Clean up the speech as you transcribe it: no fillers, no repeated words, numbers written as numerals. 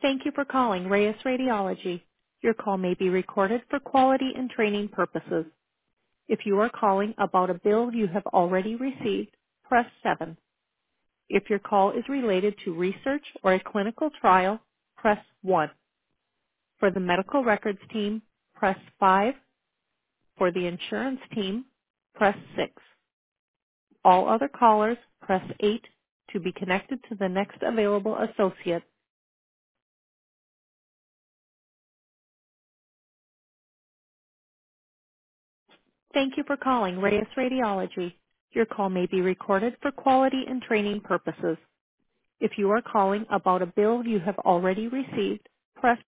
Thank you for calling Reyes Radiology. Your call may be recorded for quality and training purposes. If you are calling about a bill you have already received, press 7. If your call is related to research or a clinical trial, press 1. For the medical records team, press 5. For the insurance team, press 6. All other callers, press 8 to be connected to the next available associate. Thank you for calling Reyes Radiology. Your call may be recorded for quality and training purposes. If you are calling about a bill you have already received, press